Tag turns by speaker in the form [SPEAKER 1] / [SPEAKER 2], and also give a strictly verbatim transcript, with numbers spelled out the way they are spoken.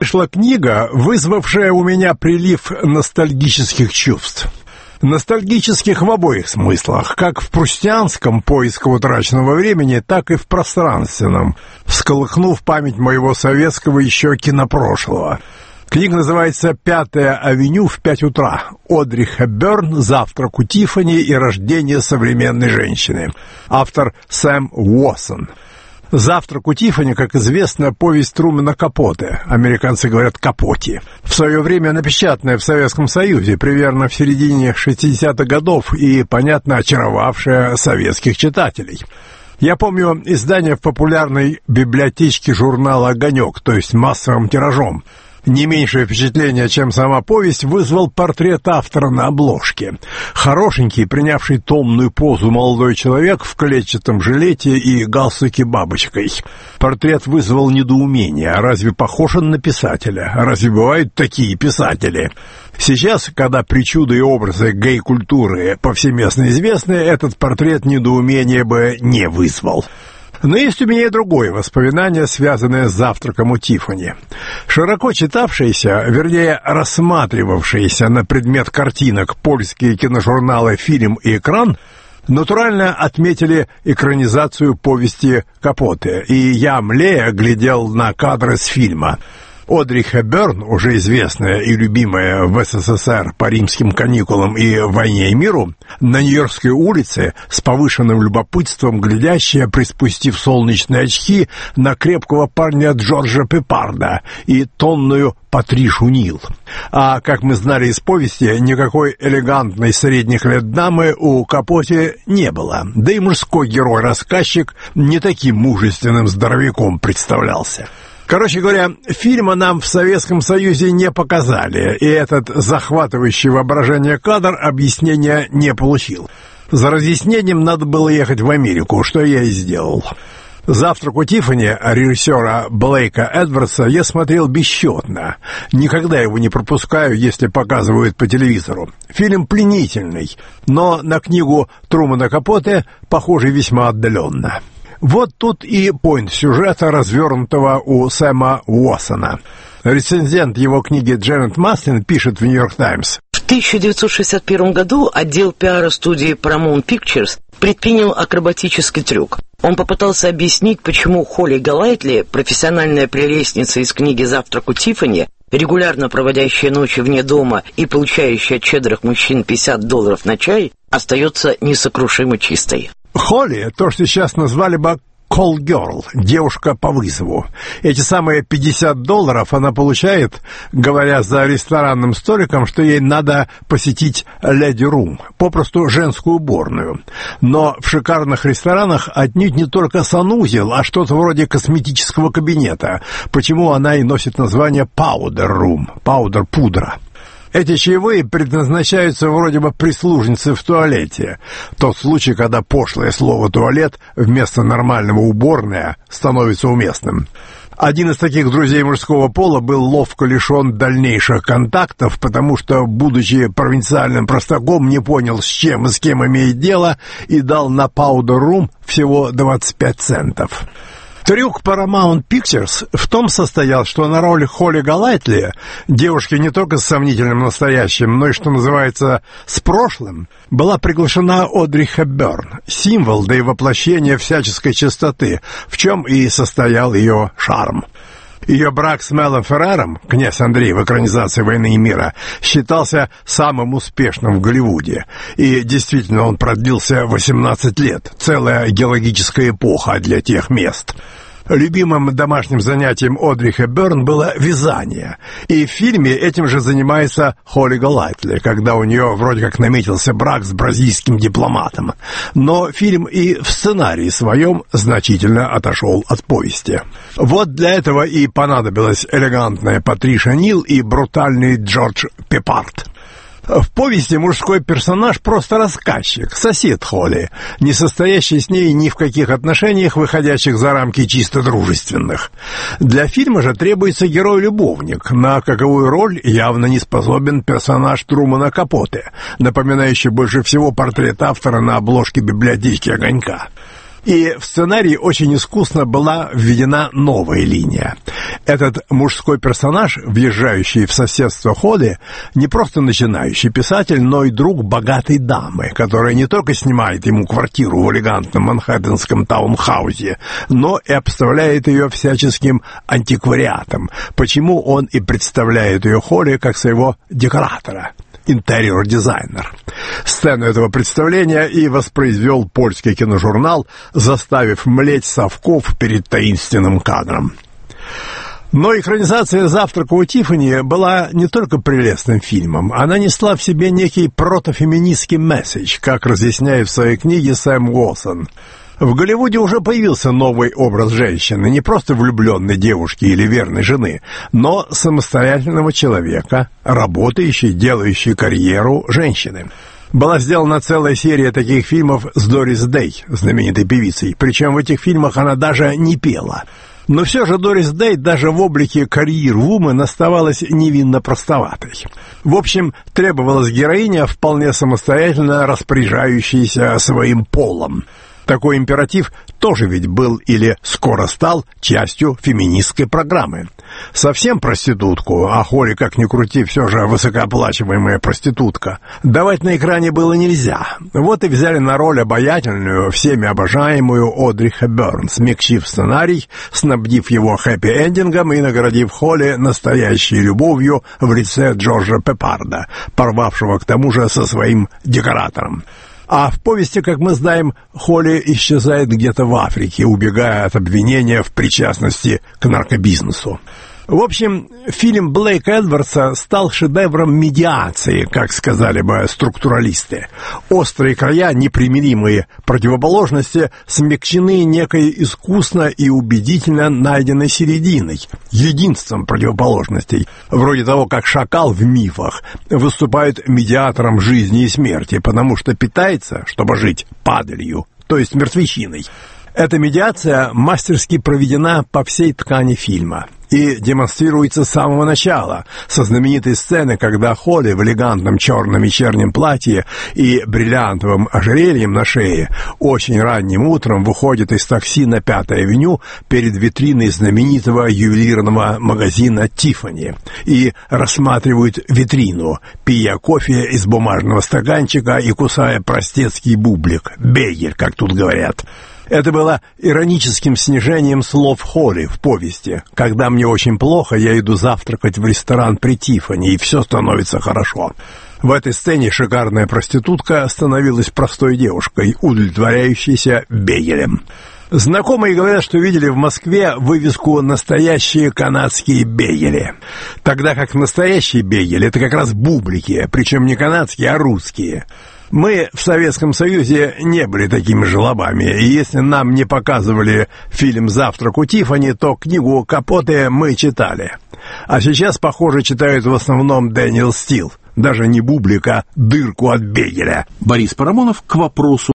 [SPEAKER 1] вышла книга, вызвавшая у меня прилив ностальгических чувств. Ностальгических в обоих смыслах, как в прустианском «Поиск утраченного времени», так и в пространственном, всколыхнув память моего советского еще кинопрошлого. Книга называется «Пятая авеню в пять утра. Одри Хепберн, завтрак у Тиффани и рождение современной женщины». Автор Сэм Уоссон. «Завтрак у Тиффани», как известно, повесть Трумэна Капоте, американцы говорят «Капоти», в свое время напечатанная в Советском Союзе, примерно в середине шестидесятых годов и, понятно, очаровавшая советских читателей. Я помню издание в популярной библиотечке журнала «Огонек», то есть массовым тиражом. Не меньшее впечатление, чем сама повесть, вызвал портрет автора на обложке. Хорошенький, принявший томную позу молодой человек в клетчатом жилете и галстуке бабочкой. Портрет вызвал недоумение. Разве похож он на писателя? Разве бывают такие писатели? Сейчас, когда причуды и образы гей-культуры повсеместно известны, этот портрет недоумения бы не вызвал. Но есть у меня и другое воспоминание, связанное с завтраком у Тиффани. Широко читавшиеся, вернее, рассматривавшиеся на предмет картинок польские киножурналы «Фильм» и «Экран» натурально отметили экранизацию повести Капоте, и я, млея, глядел на кадры с фильма. Одри Хепберн, уже известная и любимая в СССР по римским каникулам и «Войне и миру», на Нью-Йоркской улице с повышенным любопытством глядящая, приспустив солнечные очки, на крепкого парня Джорджа Пепарда и тонную Патришу Нил. А, как мы знали из повести, никакой элегантной средних лет дамы у Капоте не было, да и мужской герой-рассказчик не таким мужественным здоровяком представлялся. Короче говоря, фильма нам в Советском Союзе не показали, и этот захватывающий воображение кадр объяснения не получил. За разъяснением надо было ехать в Америку, что я и сделал. «Завтрак у Тиффани» режиссера Блейка Эдвардса я смотрел бесчетно. Никогда его не пропускаю, если показывают по телевизору. Фильм пленительный, но на книгу Трумэна Капоте похожий весьма отдаленно. Вот тут и поинт сюжета, развернутого у Сэма Уоссона. Рецензент его книги Дженнет Маслин пишет в «Нью-Йорк Таймс».
[SPEAKER 2] В тысяча девятьсот шестьдесят первом году отдел пиара студии Paramount Pictures предпринял акробатический трюк. Он попытался объяснить, почему Холли Голайтли, профессиональная прелестница из книги «Завтрак у Тиффани», регулярно проводящая ночи вне дома и получающая от щедрых мужчин пятьдесят долларов на чай, остается несокрушимо чистой.
[SPEAKER 1] Холли, то, что сейчас назвали бы call girl, девушка по вызову. Эти самые пятьдесят долларов она получает, говоря за ресторанным столиком, что ей надо посетить lady room, попросту женскую уборную. Но в шикарных ресторанах отнюдь не только санузел, а что-то вроде косметического кабинета, почему она и носит название powder room, powder пудра. Эти чаевые предназначаются вроде бы прислужнице в туалете. Тот случай, когда пошлое слово «туалет» вместо нормального «уборная» становится уместным. Один из таких друзей мужского пола был ловко лишен дальнейших контактов, потому что, будучи провинциальным простаком, не понял, с чем и с кем имеет дело, и дал на Powder Room всего двадцать пять центов. Трюк Paramount Pictures в том состоял, что на роль Холли Голайтли, девушки не только с сомнительным настоящим, но и, что называется, с прошлым, была приглашена Одри Хепберн, символ, да и воплощение всяческой чистоты, в чем и состоял ее шарм. Ее брак с Мелом Феррером, князь Андрей в экранизации «Войны и мира», считался самым успешным в Голливуде. И действительно он продлился восемнадцать лет, целая геологическая эпоха для тех мест. Любимым домашним занятием Одри Хепберн было вязание. И в фильме этим же занимается Холли Голайтли, когда у нее вроде как наметился брак с бразильским дипломатом. Но фильм и в сценарии своем значительно отошел от повести. Вот для этого и понадобилась элегантная Патриша Нил и брутальный Джордж Пепард. В повести мужской персонаж просто рассказчик, сосед Холли, не состоящий с ней ни в каких отношениях, выходящих за рамки чисто дружественных. Для фильма же требуется герой-любовник, на каковую роль явно не способен персонаж Трумэна Капоте, напоминающий больше всего портрет автора на обложке библиотеки «Огонька». И в сценарий очень искусно была введена новая линия. Этот мужской персонаж, въезжающий в соседство Холли, не просто начинающий писатель, но и друг богатой дамы, которая не только снимает ему квартиру в элегантном манхэттенском таунхаусе, но и обставляет ее всяческим антиквариатом, почему он и представляет ее Холли как своего декоратора, интерьер-дизайнер. Сцену этого представления и воспроизвел польский киножурнал, заставив млеть совков перед таинственным кадром. Но экранизация «Завтрака у Тиффани» была не только прелестным фильмом, она несла в себе некий протофеминистский месседж, как разъясняет в своей книге Сэм Уолсон. В Голливуде уже появился новый образ женщины, не просто влюбленной девушки или верной жены, но самостоятельного человека, работающей, делающей карьеру женщины. Была сделана целая серия таких фильмов с Дорис Дэй, знаменитой певицей, причем в этих фильмах она даже не пела. Но все же Дорис Дэй даже в облике карьер-вумен оставалась невинно простоватой. В общем, требовалась героиня, вполне самостоятельно распоряжающаяся своим полом. Такой императив тоже ведь был или скоро стал частью феминистской программы. Совсем проститутку, а Холли, как ни крути, все же высокооплачиваемая проститутка, давать на экране было нельзя. Вот и взяли на роль обаятельную, всеми обожаемую Одри Хепберн, смягчив сценарий, снабдив его хэппи-эндингом и наградив Холли настоящей любовью в лице Джорджа Пепарда, порвавшего к тому же со своим декоратором. А в повести, как мы знаем, Холли исчезает где-то в Африке, убегая от обвинения в причастности к наркобизнесу. В общем, фильм Блейка Эдвардса стал шедевром медиации, как сказали бы структуралисты. Острые края, непримиримые противоположности смягчены некой искусно и убедительно найденной серединой, единством противоположностей, вроде того, как шакал в мифах выступает медиатором жизни и смерти, потому что питается, чтобы жить, падалью, то есть мертвечиной. Эта медиация мастерски проведена по всей ткани фильма и демонстрируется с самого начала, со знаменитой сцены, когда Холли в элегантном черном вечернем платье и бриллиантовым ожерельем на шее очень ранним утром выходит из такси на Пятой авеню перед витриной знаменитого ювелирного магазина «Тиффани» и рассматривает витрину, пия кофе из бумажного стаканчика и кусая простецкий бублик, бейгель, как тут говорят. Это было ироническим снижением слов Холли в повести. «Когда мне очень плохо, я иду завтракать в ресторан при Тиффани, и все становится хорошо». В этой сцене шикарная проститутка становилась простой девушкой, удовлетворяющейся бейгелем. Знакомые говорят, что видели в Москве вывеску «Настоящие канадские бейгели», тогда как настоящие бейгели — это как раз бублики, причем не канадские, а русские. Мы в Советском Союзе не были такими жлобами, и если нам не показывали фильм «Завтрак у Тиффани», то книгу Капоте мы читали. А сейчас, похоже, читают в основном Дэниел Стил, даже не бублика, дырку от бейгеля.
[SPEAKER 3] Борис Парамонов к вопросу